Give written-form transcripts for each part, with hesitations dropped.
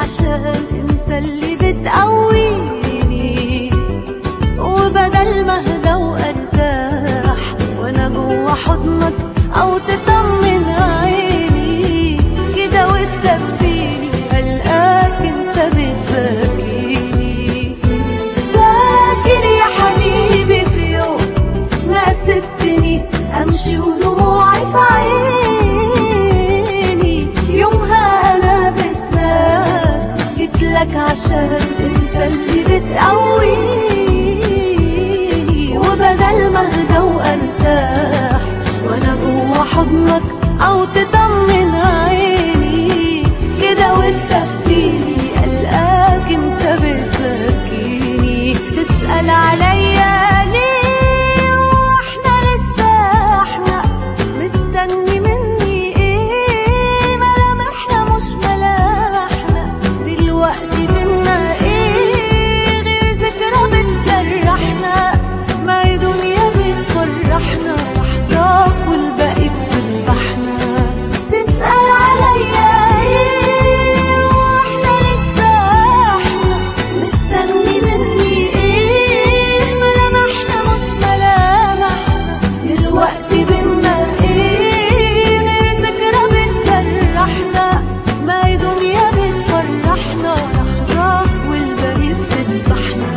عشان انت اللي بتقويني، وبدل ما اهدى وارتاح وانا جوا حضنك او تطمن عيني كده وتدفيني، هلقاك انت بتبكيني. فاكر يا حبيبي في يوم ما سبتني امشي ودموعي في عيني، يومها انا بالذات جيتلك عشان انت اللي بتقويني، وبدل ما اهدى وارتاح وانا جوا حضنك او تطمن عيني كده وتدفيني، قلقاك انت بتبكيني. تسأل عليا ليه واحنا لسه احنا مستني مني ايه؟ ملامحنا مش ملامحنا دلوقتي بينا ايه غير ذكرى بتجرحنا؟ ما هي دنيا بتفرحنا لحظة والباقي بتذبحنا. تسأل عليا ايه واحنا لسه احنا مستني مني ايه؟ ملامحنا مش ملامحنا دلوقتي بينا ايه غير ذكرى بتجرحنا؟ ما هي دنيا بتفرحنا لحظة والباقي بتذبحنا.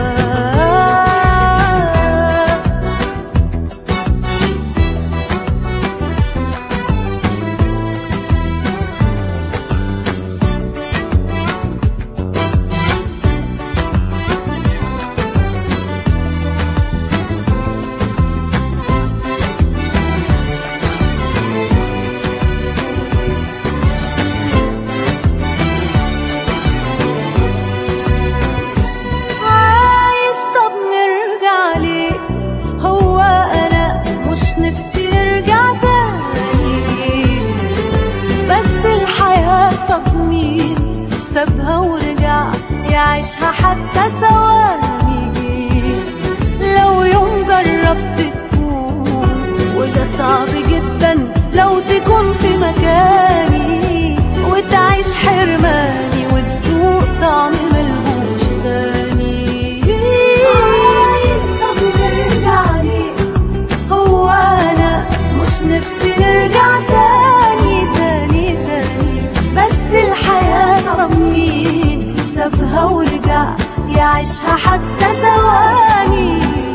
عايز طب نرجع ليه؟ هو انا مش نفسي نرجع تاني، بس الحياة طب مين سابها ورجع يعيشها حتى ثواني؟ لو يوم جربت تكون وده صعب جدا لو تكون في مكاني وتعيش حرماني وتدوق طعم ملهوش تاني. عايز طب نرجع ليه؟ هو انا مش نفسي نرجع تاني تاني تاني، بس الحياة طب مين سابها ورجع يعيشها حتى ثواني؟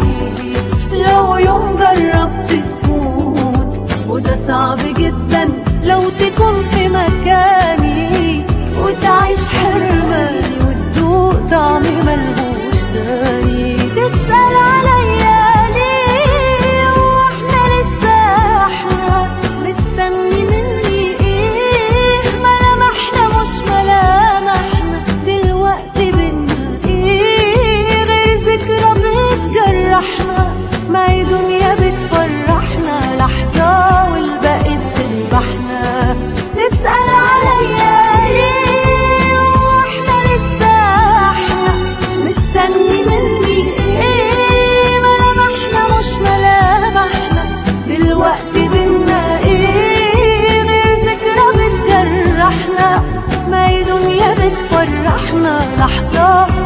لو يوم جربت تكون وده صعب جدا لو تكون في مكاني وتعيش حرماني وتدوق طعم ملهوش تاني. تسأل عليا ليه واحنا لسه احنا مستني مني ايه؟ ملامحنا مش ملامحنا دلوقتي بينا ايه غير ذكرى بتجرحنا؟ ما هي دنيا بتفرحنا لحظة والباقي بتذبحنا. تسأل عليا ليه واحنا لسه احنا مستني مني ايه؟ ملامحنا مش ملامحنا دلوقتي بينا ايه غير ذكرى بتجرحنا؟ ما هي دنيا بتفرحنا لحظة